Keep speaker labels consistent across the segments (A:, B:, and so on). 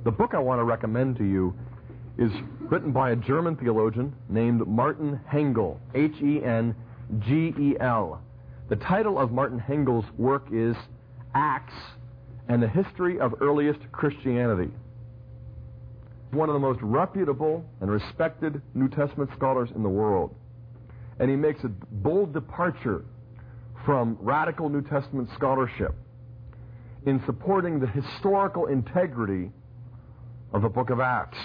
A: The book I want to recommend to you is written by a German theologian named Martin Hengel, H-E-N-G-E-L. The title of Martin Hengel's work is Acts and the History of Earliest Christianity. One of the most reputable and respected New Testament scholars in the world. And he makes a bold departure from radical New Testament scholarship in supporting the historical integrity of the book of Acts.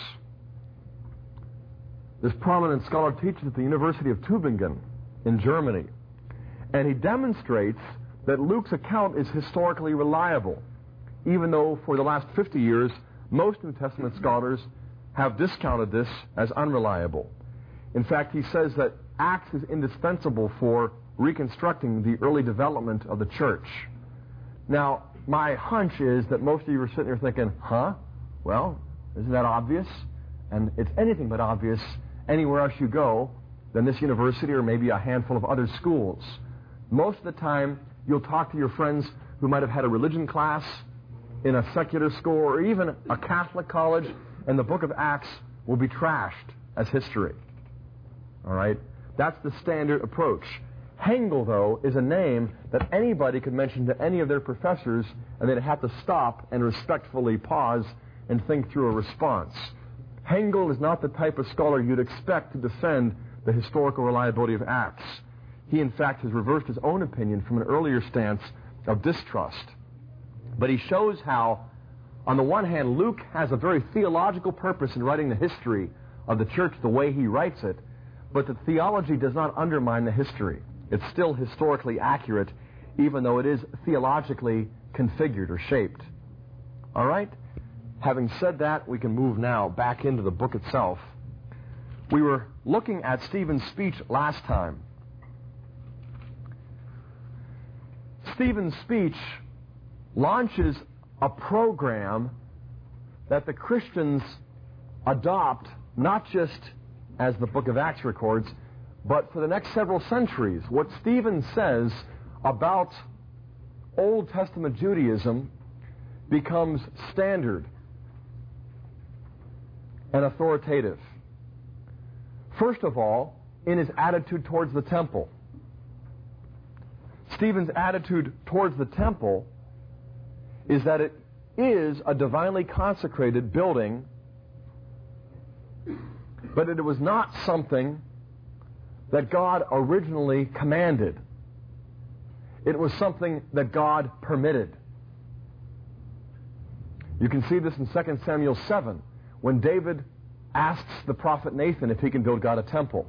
A: This prominent scholar teaches at the University of Tübingen in Germany, and he demonstrates that Luke's account is historically reliable, even though for the last 50 years most New Testament scholars have discounted this as unreliable. In fact, he says that Acts is indispensable for reconstructing the early development of the church. Now, my hunch is that most of you are sitting here thinking, well, isn't that obvious? And it's anything but obvious anywhere else you go than this university or maybe a handful of other schools. Most of the time, you'll talk to your friends who might have had a religion class in a secular school or even a Catholic college, and the book of Acts will be trashed as history. All right? That's the standard approach. Hengel, though, is a name that anybody could mention to any of their professors, and they'd have to stop and respectfully pause and think through a response. Hengel is not the type of scholar you'd expect to defend the historical reliability of Acts. He, in fact, has reversed his own opinion from an earlier stance of distrust. But he shows how, on the one hand, Luke has a very theological purpose in writing the history of the church the way he writes it, but the theology does not undermine the history. It's still historically accurate, even though it is theologically configured or shaped. All right? Having said that, we can move now back into the book itself. We were looking at Stephen's speech last time. Stephen's speech launches a program that the Christians adopt, not just as the book of Acts records, but for the next several centuries. What Stephen says about Old Testament Judaism becomes standard and authoritative. First of all, in his attitude towards the temple. Stephen's attitude towards the temple is that it is a divinely consecrated building, but it was not something that God originally commanded. It was something that God permitted. You can see this in 2 Samuel 7, when David asks the prophet Nathan if he can build God a temple.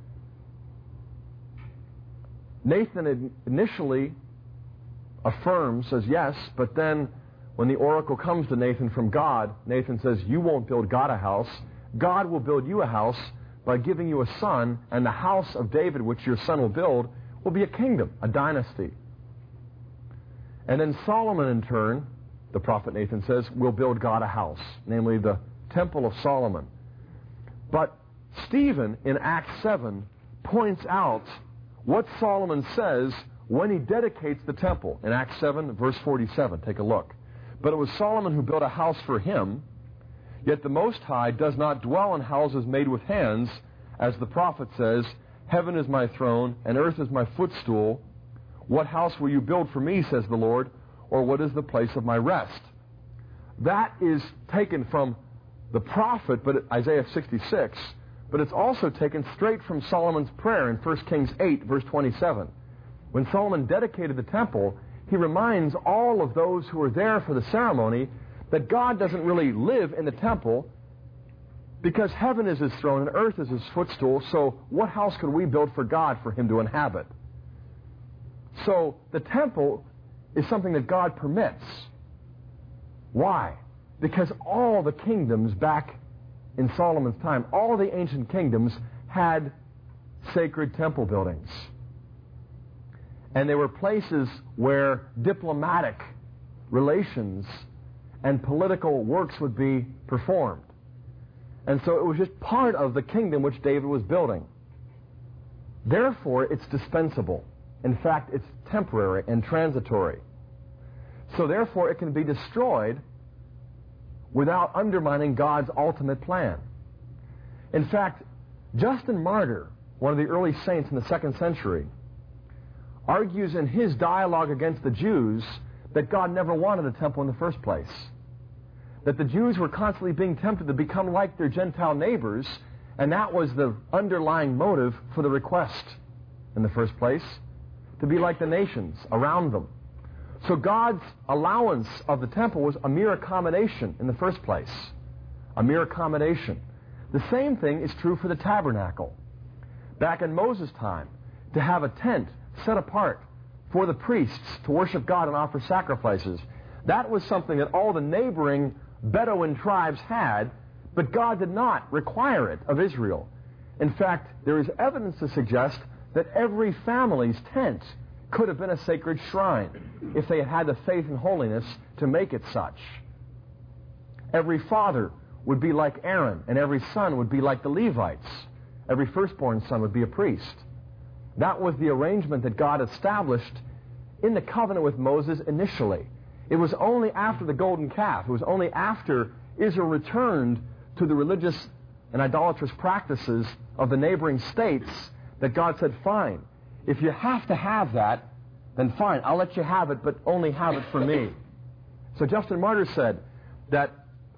A: Nathan initially affirms, says yes, but then when the oracle comes to Nathan from God, Nathan says, you won't build God a house. God will build you a house by giving you a son, and the house of David, which your son will build, will be a kingdom, a dynasty. And then Solomon, in turn, the prophet Nathan says, will build God a house, namely the Temple of Solomon. But Stephen, in Acts 7, points out what Solomon says when he dedicates the temple. In Acts 7, verse 47, take a look. But it was Solomon who built a house for him, yet the Most High does not dwell in houses made with hands, as the prophet says, heaven is my throne, and earth is my footstool. What house will you build for me, says the Lord, or what is the place of my rest? That is taken from the prophet, but Isaiah 66, but it's also taken straight from Solomon's prayer in 1 Kings 8, verse 27. When Solomon dedicated the temple, he reminds all of those who were there for the ceremony that God doesn't really live in the temple because heaven is his throne and earth is his footstool, so what house could we build for God for him to inhabit? So the temple is something that God permits. Why? Because all the kingdoms back in Solomon's time, all the ancient kingdoms had sacred temple buildings. And they were places where diplomatic relations and political works would be performed. And so it was just part of the kingdom which David was building. Therefore, it's dispensable. In fact, it's temporary and transitory. So therefore, it can be destroyed without undermining God's ultimate plan. In fact, Justin Martyr, one of the early saints in the 2nd century, argues in his dialogue against the Jews that God never wanted a temple in the first place. That the Jews were constantly being tempted to become like their Gentile neighbors, and that was the underlying motive for the request in the first place, to be like the nations around them. So God's allowance of the temple was a mere accommodation in the first place. A mere accommodation. The same thing is true for the tabernacle. Back in Moses' time, to have a tent set apart for the priests to worship God and offer sacrifices, that was something that all the neighboring Bedouin tribes had, but God did not require it of Israel. In fact, there is evidence to suggest that every family's tent could have been a sacred shrine if they had had the faith and holiness to make it such. Every father would be like Aaron, and every son would be like the Levites. Every firstborn son would be a priest. That was the arrangement that God established in the covenant with Moses initially. It was only after the golden calf, it was only after Israel returned to the religious and idolatrous practices of the neighboring states that God said, fine, if you have to have that, then fine, I'll let you have it, but only have it for me. So Justin Martyr said that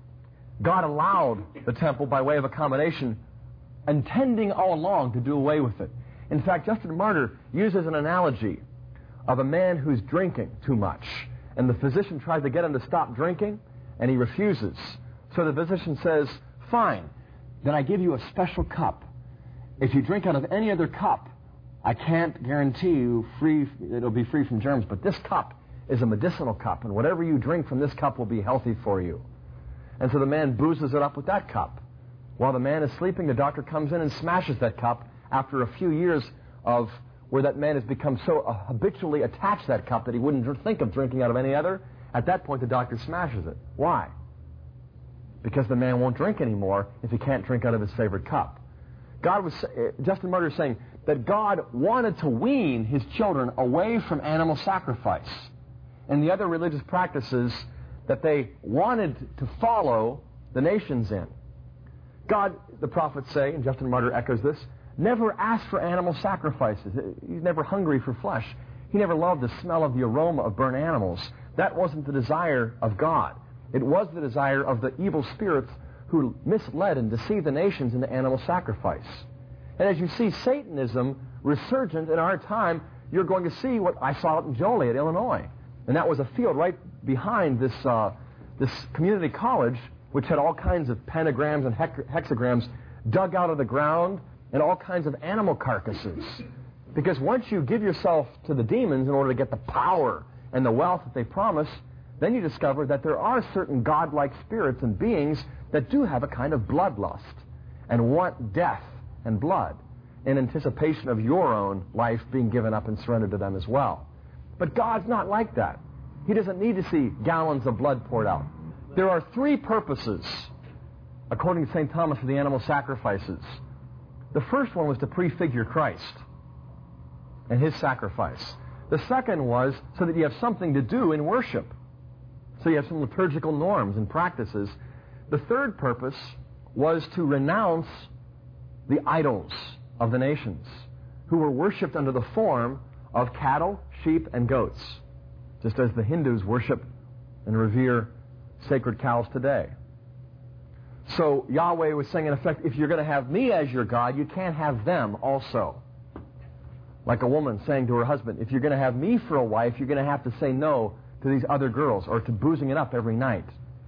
A: God allowed the temple by way of accommodation, intending all along to do away with it. In fact, Justin Martyr uses an analogy of a man who's drinking too much, and the physician tries to get him to stop drinking, and he refuses. So the physician says, fine, then I give you a special cup. If you drink out of any other cup, I can't guarantee you it'll be free from germs, but this cup is a medicinal cup, and whatever you drink from this cup will be healthy for you. And so the man boozes it up with that cup. While the man is sleeping, the doctor comes in and smashes that cup after a few years of where that man has become so habitually attached to that cup that he wouldn't think of drinking out of any other. At that point, the doctor smashes it. Why? Because the man won't drink anymore if he can't drink out of his favorite cup. Justin Martyr is saying that God wanted to wean his children away from animal sacrifice and the other religious practices that they wanted to follow the nations in. God, the prophets say, and Justin Martyr echoes this, never asked for animal sacrifices. He's never hungry for flesh. He never loved the smell of the aroma of burnt animals. That wasn't the desire of God. It was the desire of the evil spirits who misled and deceived the nations into animal sacrifice. And as you see Satanism resurgent in our time, you're going to see what I saw in Joliet, Illinois. And that was a field right behind this community college, which had all kinds of pentagrams and hexagrams dug out of the ground and all kinds of animal carcasses. Because once you give yourself to the demons in order to get the power and the wealth that they promise, then you discover that there are certain godlike spirits and beings that do have a kind of bloodlust and want death and blood in anticipation of your own life being given up and surrendered to them as well. But God's not like that. He doesn't need to see gallons of blood poured out. There are three purposes, according to St. Thomas, of the animal sacrifices. The first one was to prefigure Christ and his sacrifice. The second was so that you have something to do in worship. So you have some liturgical norms and practices. The third purpose was to renounce the idols of the nations who were worshipped under the form of cattle, sheep, and goats, just as the Hindus worship and revere sacred cows today. So Yahweh was saying, in effect, if you're going to have me as your God, you can't have them also. Like a woman saying to her husband, if you're going to have me for a wife, you're going to have to say no to these other girls or to boozing it up every night.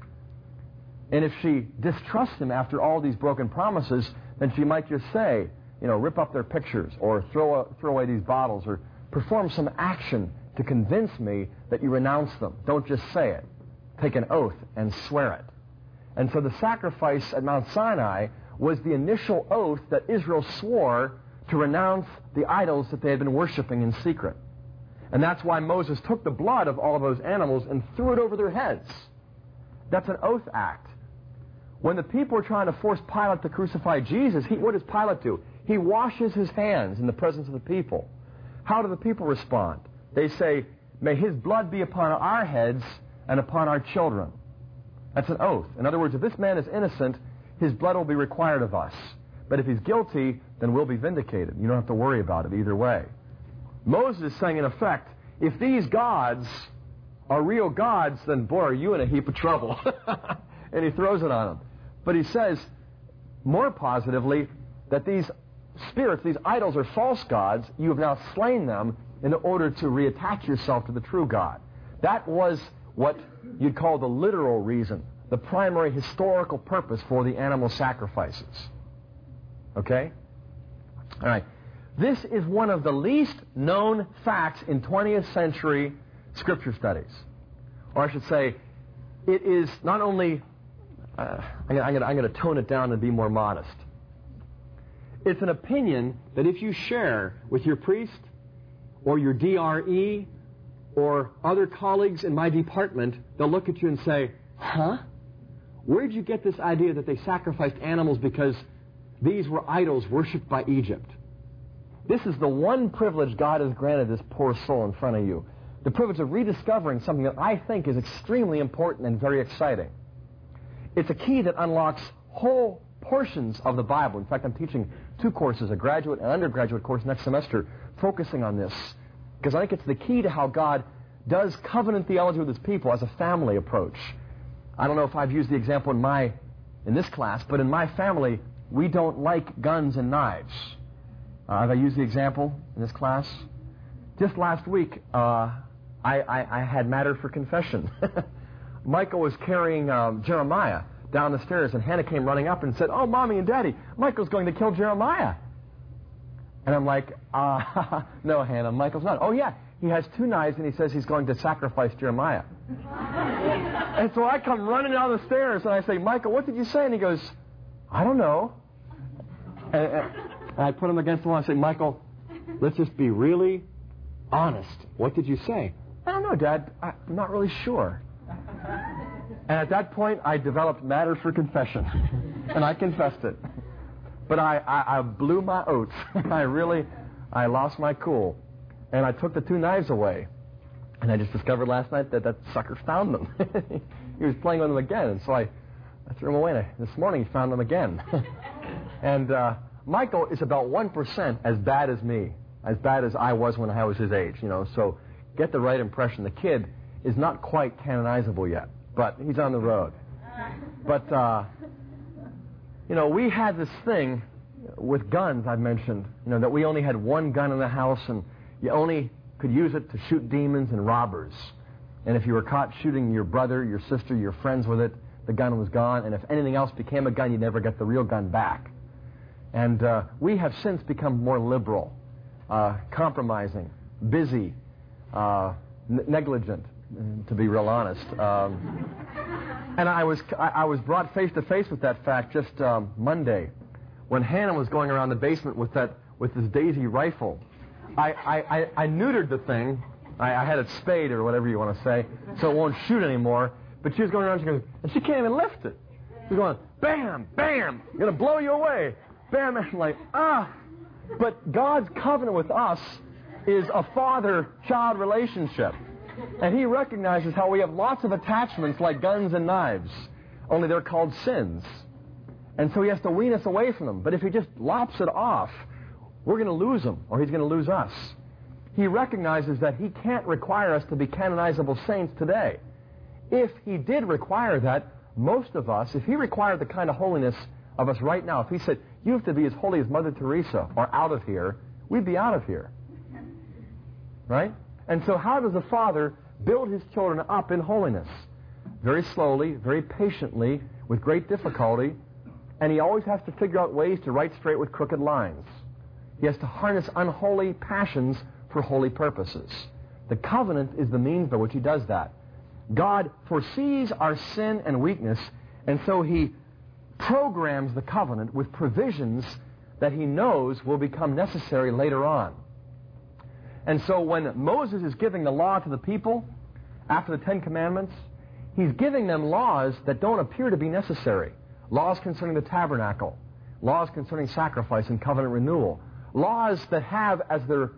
A: And if she distrusts him after all these broken promises, then she might just say, rip up their pictures or throw away these bottles or perform some action to convince me that you renounce them. Don't just say it. Take an oath and swear it. And so the sacrifice at Mount Sinai was the initial oath that Israel swore to renounce the idols that they had been worshiping in secret. And that's why Moses took the blood of all of those animals and threw it over their heads. That's an oath act. When the people were trying to force Pilate to crucify Jesus, what does Pilate do? He washes his hands in the presence of the people. How do the people respond? They say, may his blood be upon our heads and upon our children. That's an oath. In other words, if this man is innocent, his blood will be required of us. But if he's guilty, then we'll be vindicated. You don't have to worry about it either way. Moses is saying, in effect, if these gods are real gods, then, boy, are you in a heap of trouble. And he throws it on them. But he says, more positively, that these spirits, these idols, are false gods. You have now slain them in order to reattach yourself to the true God. That was what you'd call the literal reason, the primary historical purpose for the animal sacrifices. Okay? All right. This is one of the least known facts in 20th century Scripture studies. Or I should say, it is not only... I'm going to tone it down and be more modest. It's an opinion that if you share with your priest or your DRE or other colleagues in my department, they'll look at you and say, huh? Where did you get this idea that they sacrificed animals because these were idols worshipped by Egypt? This is the one privilege God has granted this poor soul in front of you. The privilege of rediscovering something that I think is extremely important and very exciting. It's a key that unlocks whole portions of the Bible. In fact, I'm teaching 2 courses, a graduate and undergraduate course next semester, focusing on this. Because I think it's the key to how God does covenant theology with His people as a family approach. I don't know if I've used the example in this class, but in my family, we don't like guns and knives. Have I used the example in this class? Just last week, I had matter for confession. Michael was carrying Jeremiah down the stairs, and Hannah came running up and said, "Oh, Mommy and Daddy, Michael's going to kill Jeremiah." And I'm like, no, Hannah, Michael's not. Oh, yeah, he has 2 knives, and he says he's going to sacrifice Jeremiah. And so I come running down the stairs, and I say, "Michael, what did you say?" And he goes, "I don't know." And I put him against the wall and say, "Michael, let's just be really honest. What did you say?" "I don't know, Dad. I'm not really sure." And at that point, I developed matter for confession. And I confessed it. But I blew my oats. I lost my cool. And I took the 2 knives away. And I just discovered last night that sucker found them. He was playing with them again. And so I threw them away. And this morning he found them again. And Michael is about 1% as bad as me. As bad as I was when I was his age. So get the right impression. The kid is not quite canonizable yet, but he's on the road. But, we had this thing with guns, I've mentioned, that we only had 1 gun in the house, and you only could use it to shoot demons and robbers. And if you were caught shooting your brother, your sister, your friends with it, the gun was gone, and if anything else became a gun, you'd never get the real gun back. And we have since become more liberal, compromising, busy, negligent, to be real honest. And I was brought face to face with that fact just Monday, when Hannah was going around the basement with this Daisy rifle. I neutered the thing. I had it spayed or whatever you want to say, so it won't shoot anymore. But she was going around, and she can't even lift it. She's going, bam, bam, gonna blow you away. Bam, I'm like, But God's covenant with us is a father-child relationship. And He recognizes how we have lots of attachments like guns and knives, only they're called sins. And so He has to wean us away from them. But if He just lops it off, we're going to lose them, or He's going to lose us. He recognizes that He can't require us to be canonizable saints today. If He did require that, most of us, if He required the kind of holiness of us right now, if He said, "You have to be as holy as Mother Teresa or out of here," we'd be out of here. Right? And so how does a father build his children up in holiness? Very slowly, very patiently, with great difficulty, and he always has to figure out ways to right straight with crooked lines. He has to harness unholy passions for holy purposes. The covenant is the means by which He does that. God foresees our sin and weakness, and so He programs the covenant with provisions that He knows will become necessary later on. And so when Moses is giving the law to the people after the 10 Commandments, he's giving them laws that don't appear to be necessary. Laws concerning the tabernacle, laws concerning sacrifice and covenant renewal, laws that have as their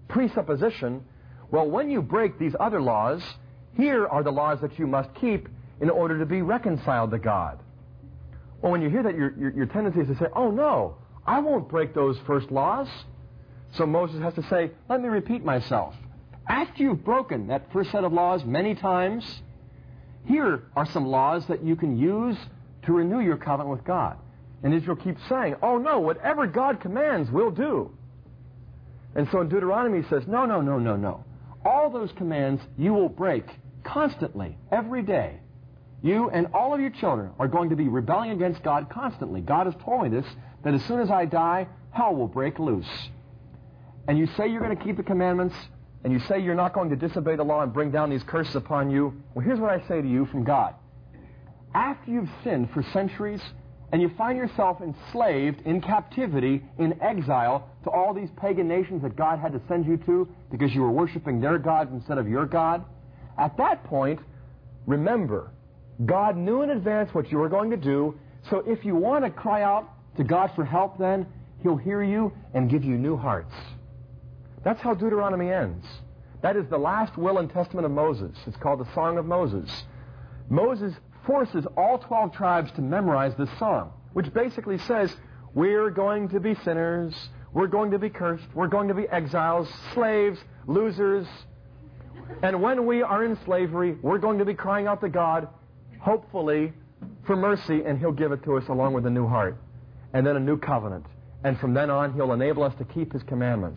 A: presupposition, well, when you break these other laws, here are the laws that you must keep, in order to be reconciled to God. Well, when you hear that, your tendency is to say, oh no, I won't break those first laws. So Moses has to say, let me repeat myself. After you've broken that first set of laws many times, here are some laws that you can use to renew your covenant with God. And Israel keeps saying, oh no, whatever God commands, we'll do. And so in Deuteronomy he says, no, no, no, no, no. All those commands you will break constantly, every day. You and all of your children are going to be rebelling against God constantly. God has told me this, that as soon as I die, hell will break loose. And you say you're going to keep the commandments, and you say you're not going to disobey the law and bring down these curses upon you. Well, here's what I say to you from God. After you've sinned for centuries, and you find yourself enslaved in captivity, in exile, to all these pagan nations that God had to send you to because you were worshiping their gods instead of your God, at that point, remember, God knew in advance what you were going to do, so if you want to cry out to God for help then, He'll hear you and give you new hearts. That's how Deuteronomy ends. That is the last will and testament of Moses. It's called the Song of Moses. Moses forces all 12 tribes to memorize this song, which basically says, we're going to be sinners, we're going to be cursed, we're going to be exiles, slaves, losers, and when we are in slavery, we're going to be crying out to God, hopefully, for mercy, and He'll give it to us along with a new heart, and then a new covenant. And from then on, He'll enable us to keep His commandments.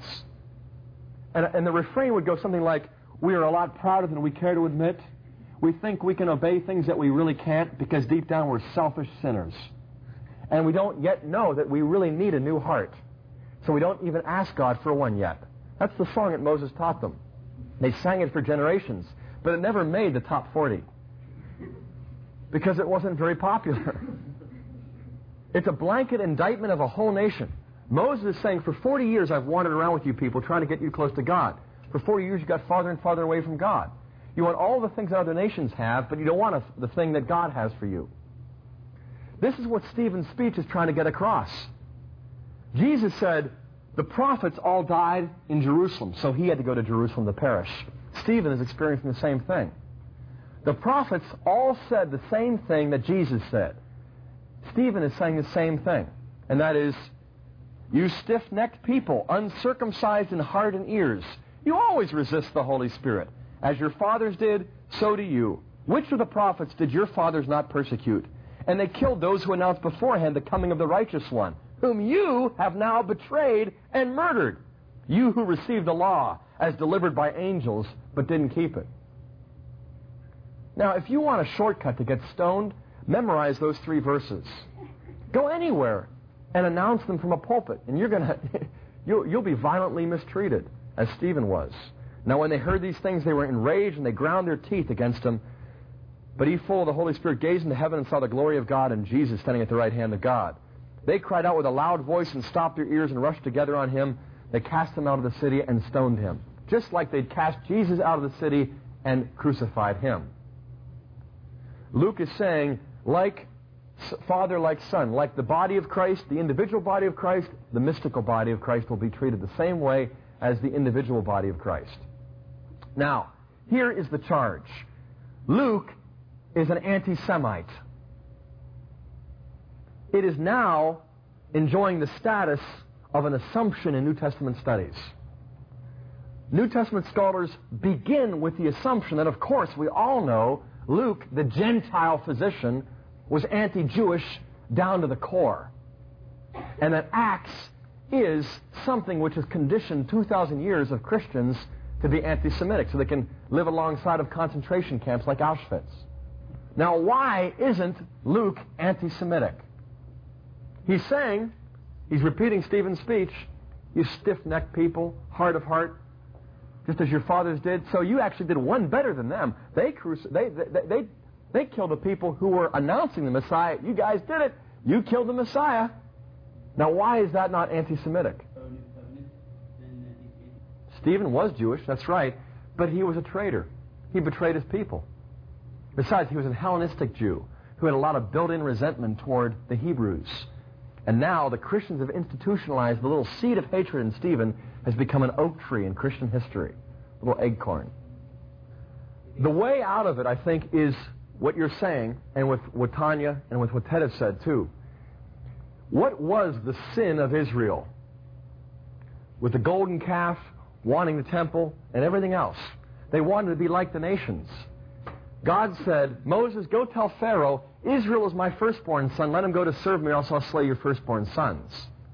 A: And the refrain would go something like, we are a lot prouder than we care to admit. We think we can obey things that we really can't because deep down we're selfish sinners. And we don't yet know that we really need a new heart. So we don't even ask God for one yet. That's the song that Moses taught them. They sang it for generations, but it never made the top 40 because it wasn't very popular. It's a blanket indictment of a whole nation. Moses is saying, for 40 years I've wandered around with you people trying to get you close to God. For 40 years you got farther and farther away from God. You want all the things that other nations have, but you don't want the thing that God has for you. This is what Stephen's speech is trying to get across. Jesus said, the prophets all died in Jerusalem, so he had to go to Jerusalem to perish. Stephen is experiencing the same thing. The prophets all said the same thing that Jesus said. Stephen is saying the same thing, and that is, you stiff-necked people, uncircumcised in heart and ears, you always resist the Holy Spirit. As your fathers did, so do you. Which of the prophets did your fathers not persecute? And they killed those who announced beforehand the coming of the righteous one, whom you have now betrayed and murdered. You who received the law as delivered by angels, but didn't keep it. Now, if you want a shortcut to get stoned, memorize those 3 verses. Go anywhere and announce them from a pulpit, and you'll be violently mistreated, as Stephen was. Now, when they heard these things, they were enraged, and they ground their teeth against him. But he, full of the Holy Spirit, gazed into heaven and saw the glory of God and Jesus standing at the right hand of God. They cried out with a loud voice and stopped their ears and rushed together on him. They cast him out of the city and stoned him, just like they'd cast Jesus out of the city and crucified him. Luke is saying, like Father, like Son, like the body of Christ, the individual body of Christ, the mystical body of Christ will be treated the same way as the individual body of Christ. Now, here is the charge. Luke is an anti-Semite. It is now enjoying the status of an assumption in New Testament studies. New Testament scholars begin with the assumption that, of course, we all know Luke, the Gentile physician, was anti-Jewish down to the core. And that Acts is something which has conditioned 2,000 years of Christians to be anti-Semitic, so they can live alongside of concentration camps like Auschwitz. Now, why isn't Luke anti-Semitic? He's saying, he's repeating Stephen's speech, you stiff-necked people, hard of heart, just as your fathers did. So you actually did one better than them. They killed the people who were announcing the Messiah. You guys did it. You killed the Messiah. Now, why is that not anti-Semitic? Stephen was Jewish, that's right, but he was a traitor. He betrayed his people. Besides, he was a Hellenistic Jew who had a lot of built-in resentment toward the Hebrews. And now the Christians have institutionalized the little seed of hatred in Stephen has become an oak tree in Christian history, a little acorn. The way out of it, I think, is what you're saying, and with what Tanya and with what Ted have said too. What was the sin of Israel? With the golden calf, wanting the temple, and everything else. They wanted to be like the nations. God said, Moses, go tell Pharaoh, Israel is my firstborn son. Let him go to serve me, or else I'll slay your firstborn sons.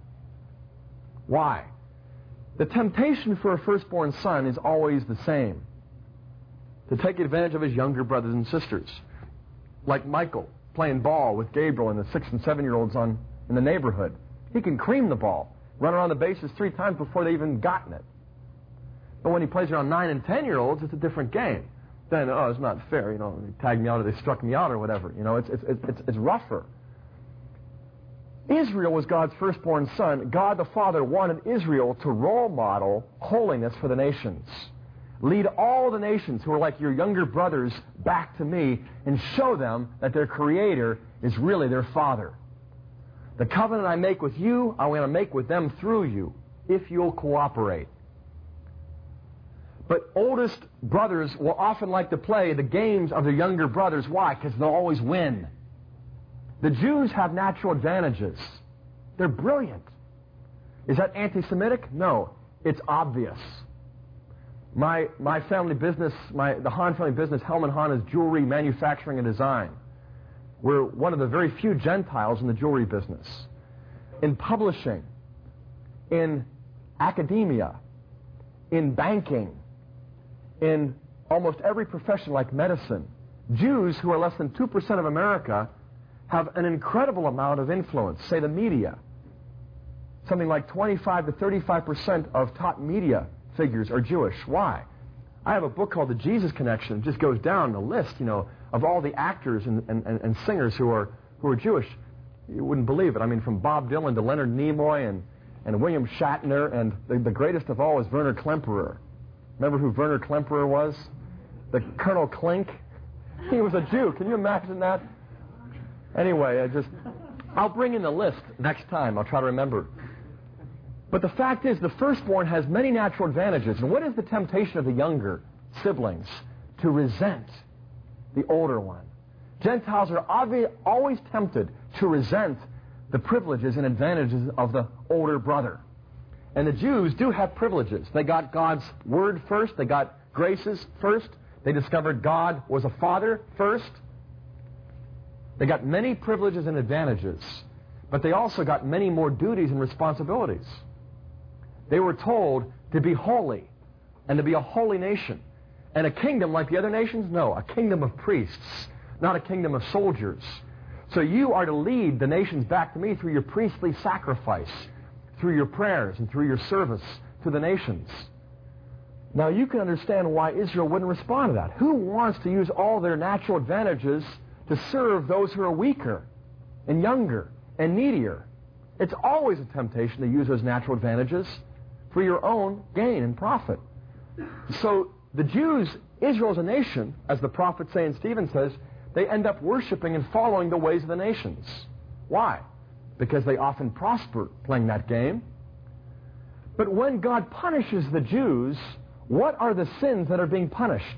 A: Why? The temptation for a firstborn son is always the same. To take advantage of his younger brothers and sisters. Like Michael playing ball with Gabriel and the 6 and 7-year-olds in the neighborhood. He can cream the ball, run around the bases 3 times before they even gotten it. But when he plays around 9 and 10-year-olds, it's a different game. Then, it's not fair, they tagged me out or they struck me out or whatever. It's rougher. Israel was God's firstborn son. God the Father wanted Israel to role model holiness for the nations. Lead all the nations who are like your younger brothers back to me and show them that their Creator is really their Father. The covenant I make with you, I want to make with them through you, if you'll cooperate. But oldest brothers will often like to play the games of their younger brothers. Why? Because they'll always win. The Jews have natural advantages. They're brilliant. Is that anti-Semitic? No. It's obvious. My family business, the Hahn family business, Hellman Hahn, is jewelry manufacturing and design. We're one of the very few Gentiles in the jewelry business. In publishing, in academia, in banking, in almost every profession like medicine, Jews, who are less than 2% of America, have an incredible amount of influence. Say the media. Something like 25 to 35% of top media figures are Jewish. Why? I have a book called The Jesus Connection. It just goes down the list, of all the actors and singers who are Jewish. You wouldn't believe it. I mean, from Bob Dylan to Leonard Nimoy and William Shatner, and the greatest of all is Werner Klemperer. Remember who Werner Klemperer was? The Colonel Klink. He was a Jew. Can you imagine that? Anyway, I'll bring in the list next time. I'll try to remember. But the fact is, the firstborn has many natural advantages. And what is the temptation of the younger siblings? To resent the older one. Gentiles are always tempted to resent the privileges and advantages of the older brother. And the Jews do have privileges. They got God's word first. They got graces first. They discovered God was a father first. They got many privileges and advantages. But they also got many more duties and responsibilities. They were told to be holy and to be a holy nation. And a kingdom like the other nations? No, a kingdom of priests, not a kingdom of soldiers. So you are to lead the nations back to me through your priestly sacrifice, through your prayers, and through your service to the nations. Now you can understand why Israel wouldn't respond to that. Who wants to use all their natural advantages to serve those who are weaker and younger and needier? It's always a temptation to use those natural advantages for your own gain and profit. So the Jews, Israel as a nation, as the prophets say and Stephen says, they end up worshiping and following the ways of the nations. Why? Because they often prosper playing that game. But when God punishes the Jews, what are the sins that are being punished?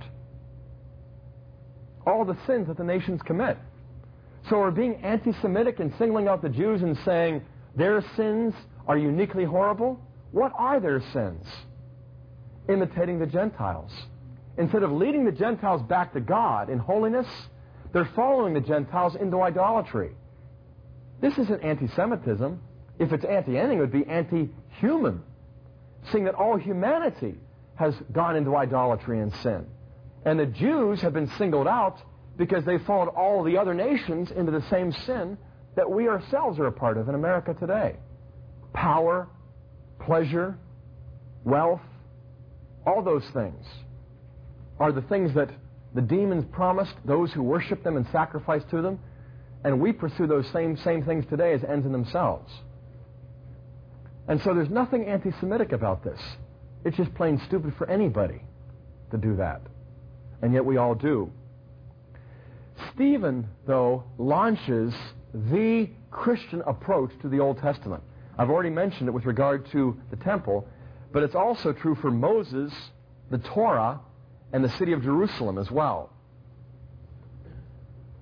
A: All the sins that the nations commit. So are being anti-Semitic and singling out the Jews and saying their sins are uniquely horrible? What are their sins? Imitating the Gentiles. Instead of leading the Gentiles back to God in holiness, they're following the Gentiles into idolatry. This isn't anti-Semitism. If it's anti-anything, it would be anti-human, seeing that all humanity has gone into idolatry and sin. And the Jews have been singled out because they followed all the other nations into the same sin that we ourselves are a part of in America today. Power, pleasure, wealth, all those things are the things that the demons promised those who worship them and sacrifice to them, and we pursue those same things today as ends in themselves. And so there's nothing anti-Semitic about this. It's just plain stupid for anybody to do that. And yet we all do. Stephen, though, launches the Christian approach to the Old Testament. I've already mentioned it with regard to the temple, but it's also true for Moses, the Torah, and the city of Jerusalem as well.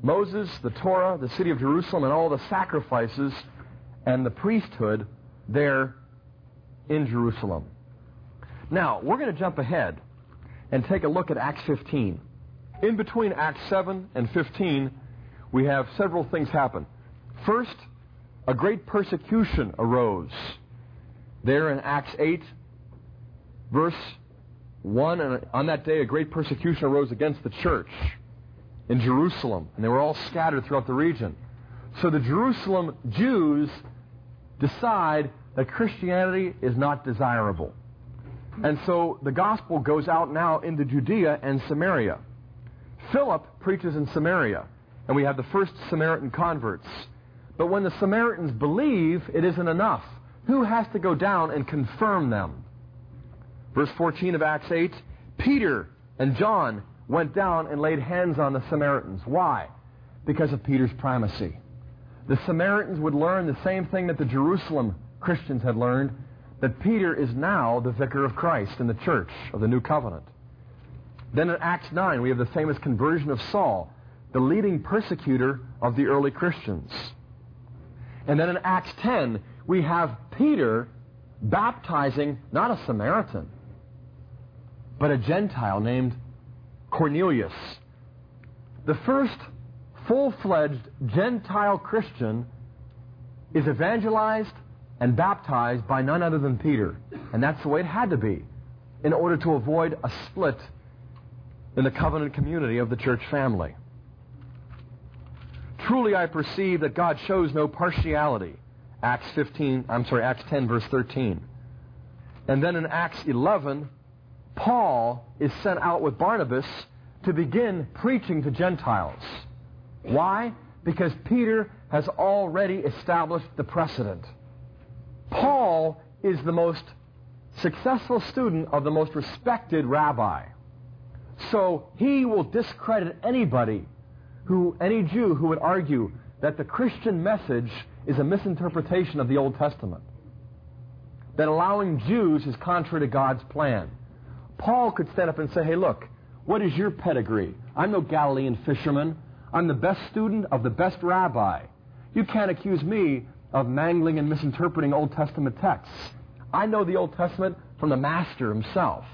A: Moses, the Torah, the city of Jerusalem, and all the sacrifices and the priesthood there in Jerusalem. Now, we're going to jump ahead and take a look at Acts 15. In between Acts 7 and 15, we have several things happen. First, a great persecution arose. There in Acts 8, verse 1, and on that day a great persecution arose against the church in Jerusalem, and they were all scattered throughout the region. So the Jerusalem Jews decide that Christianity is not desirable. And so the gospel goes out now into Judea and Samaria. Philip preaches in Samaria, and we have the first Samaritan converts. But when the Samaritans believe, it isn't enough. Who has to go down and confirm them? Verse 14 of Acts 8, Peter and John went down and laid hands on the Samaritans. Why? Because of Peter's primacy. The Samaritans would learn the same thing that the Jerusalem Christians had learned, that Peter is now the vicar of Christ in the church of the new covenant. Then in Acts 9, we have the famous conversion of Saul, the leading persecutor of the early Christians. And then in Acts 10, we have Peter baptizing not a Samaritan, but a Gentile named Cornelius. The first full-fledged Gentile Christian is evangelized and baptized by none other than Peter. And that's the way it had to be in order to avoid a split in the covenant community of the church family. Truly I perceive that God shows no partiality. Acts 10 verse 13. And then in Acts 11, Paul is sent out with Barnabas to begin preaching to Gentiles. Why? Because Peter has already established the precedent. Paul is the most successful student of the most respected rabbi. So he will discredit any Jew who would argue that the Christian message is a misinterpretation of the Old Testament, that allowing Jews is contrary to God's plan. Paul could stand up and say, hey, look, what is your pedigree? I'm no Galilean fisherman. I'm the best student of the best rabbi. You can't accuse me of mangling and misinterpreting Old Testament texts. I know the Old Testament from the Master himself.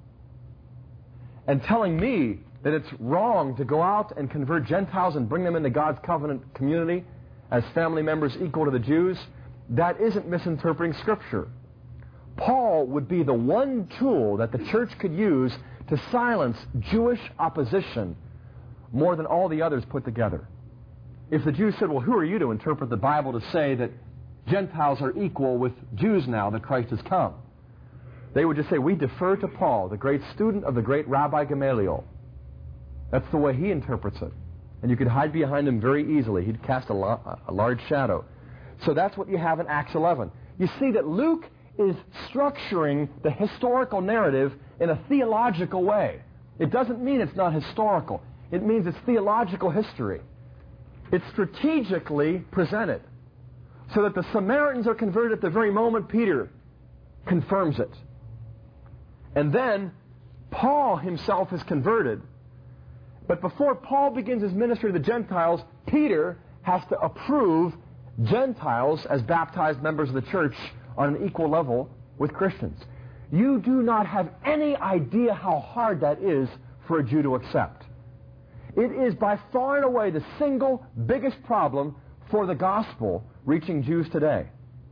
A: And telling me that it's wrong to go out and convert Gentiles and bring them into God's covenant community as family members equal to the Jews, that isn't misinterpreting Scripture. Paul would be the one tool that the church could use to silence Jewish opposition more than all the others put together. If the Jews said, well, who are you to interpret the Bible to say that Gentiles are equal with Jews now that Christ has come? They would just say, we defer to Paul, the great student of the great Rabbi Gamaliel. That's the way he interprets it. And you could hide behind him very easily. He'd cast a large shadow. So that's what you have in Acts 11. You see that Luke is structuring the historical narrative in a theological way. It doesn't mean it's not historical. It means it's theological history. It's strategically presented so that the Samaritans are converted at the very moment Peter confirms it. And then Paul himself is converted. But before Paul begins his ministry to the Gentiles, Peter has to approve Gentiles as baptized members of the church on an equal level with Christians. You do not have any idea how hard that is for a Jew to accept. It is by far and away the single biggest problem for the gospel reaching Jews today.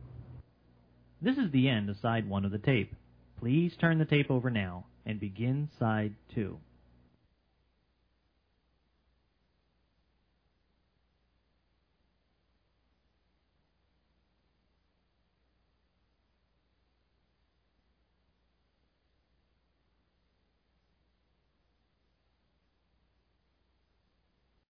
B: This is the end of side 1 of the tape. Please turn the tape over now and begin side 2.